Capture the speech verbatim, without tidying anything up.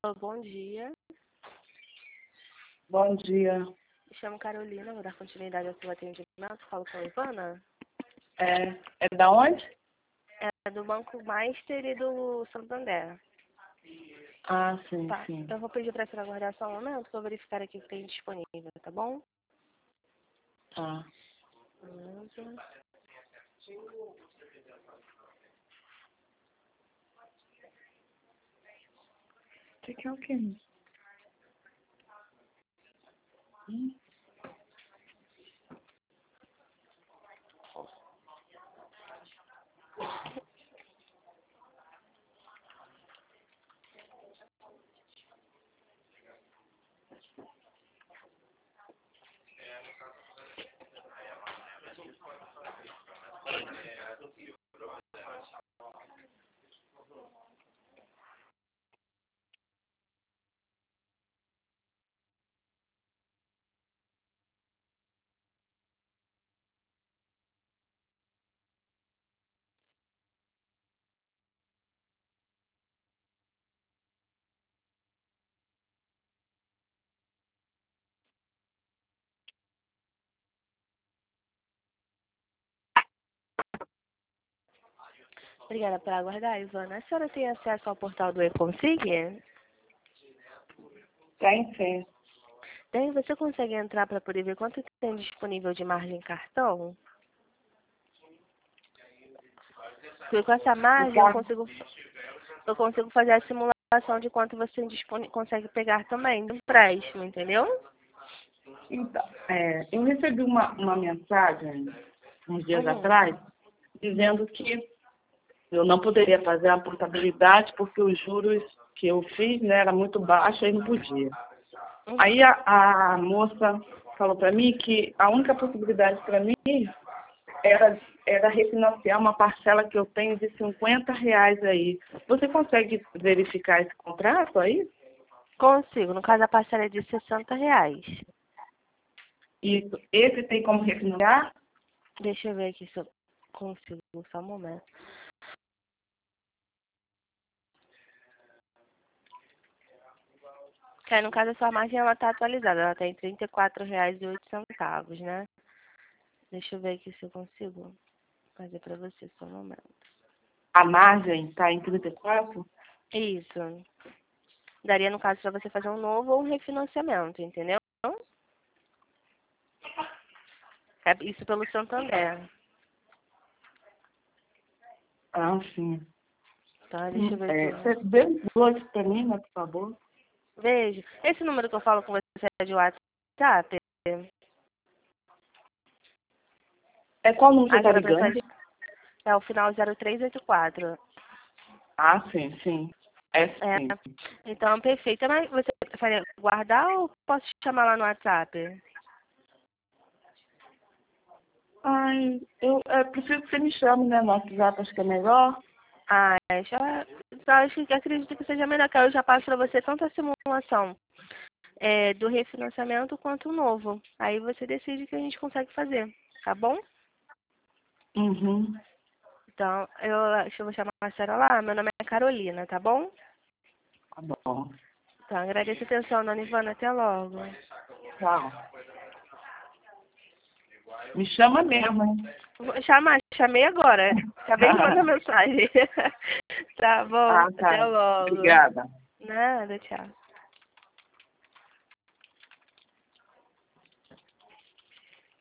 Bom dia. Bom dia. Me chamo Carolina, vou dar continuidade ao seu atendimento. Falo com a Ivana. É, é da onde? É do Banco Master e do Santander. Ah, sim, Tá. sim. Eu vou pedir para você aguardar só um momento para verificar aqui o que tem disponível, tá bom? Tá. Beleza. Você quer o quê? Hum? Obrigada por aguardar, Ivana. A senhora tem acesso ao portal do eConsig? Tem sim. Daí você consegue entrar para poder ver quanto tem disponível de margem cartão? Porque com essa margem eu consigo, eu consigo fazer a simulação de quanto você dispone, consegue pegar também do empréstimo, entendeu? Então, é, eu recebi uma, uma mensagem uns dias Uhum. atrás dizendo que eu não poderia fazer a portabilidade porque os juros que eu fiz, né, era muito baixo e não podia. Uhum. Aí a, a moça falou para mim que a única possibilidade para mim era, era refinanciar uma parcela que eu tenho de cinquenta reais aí. Você consegue verificar esse contrato aí? Consigo. No caso, a parcela é de sessenta reais. Isso. Esse tem como refinanciar? Deixa eu ver aqui se eu consigo. Só um momento. Que aí, no caso, a sua margem ela está atualizada. Ela está em trinta e quatro reais e oito centavos, né? Deixa eu ver aqui se eu consigo fazer para você. Só um momento. A margem está em trinta e quatro? Isso. Daria, no caso, para você fazer um novo ou um refinanciamento, entendeu? É isso pelo Santander. Ah, sim. Tá, deixa eu ver É, aqui. você vê os dois para mim, né, por favor? Veja. Esse número que eu falo com você é de WhatsApp? É qual número você Ah, está aquela pessoa ligando? é o final zero três oito quatro. Ah, sim, sim. É É. sim. Então, perfeito. Mas você prefere guardar ou posso te chamar lá no WhatsApp? Ai, eu é, prefiro que você me chame, né, no WhatsApp, acho que é melhor. Ah, já, só acho que acredito que seja melhor que eu já passo para você tanto a simulação é, do refinanciamento quanto o novo. Aí você decide o que a gente consegue fazer, tá bom? Uhum. Então, eu, deixa eu vou chamar a senhora lá. Meu nome é Carolina, tá bom? Tá bom. Então, agradeço a atenção, dona Ivana. Até logo. Tchau. Me chama mesmo, hein? Vou chamar, chamei agora. Acabei de mandar mensagem. Tá bom, Ah, até tá. logo. Obrigada. Nada, tchau.